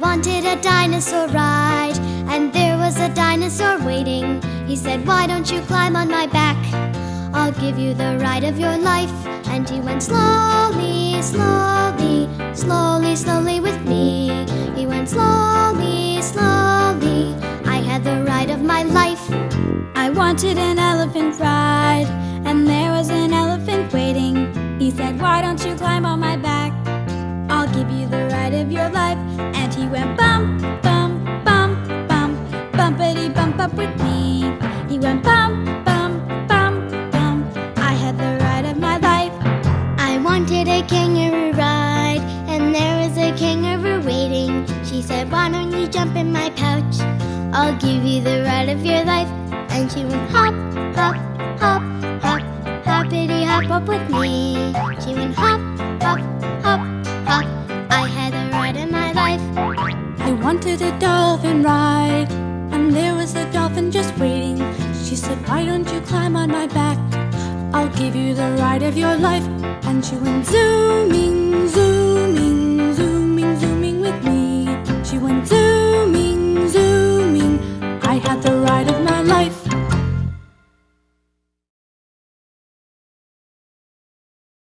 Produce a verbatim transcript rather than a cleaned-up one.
wanted a dinosaur ride, and there was a dinosaur waiting. He said, "Why don't you climb on my back? I'll give you the ride of your life." And he went slowly, slowly, slowly, slowly with me. He went slowly, slowly. I had the ride of my life. I wanted an elephant ride, and there was an elephant waiting. He said, "Why don't you climb on my back? I'll give you the ride of your life." And he went bump, bump, bump, bump, bumpity bump up with me. He went bump, bump, bump, bump. I had the ride of my life. I wanted a kangaroo ride, and there was a kangaroo waiting. She said, "Why don't you jump in my pouch? I'll give you the ride of your life." And she went hop, hop, hop, hop, hoppity hop up with me. She went hop, hop, hop, hop. I had the ride of my life. I wanted a dolphin ride, and there was a dolphin just waiting. She said, "Why don't you climb on my back? I'll give you the ride of your life." And she went zooming, zooming, zooming, zooming with me. She went zooming,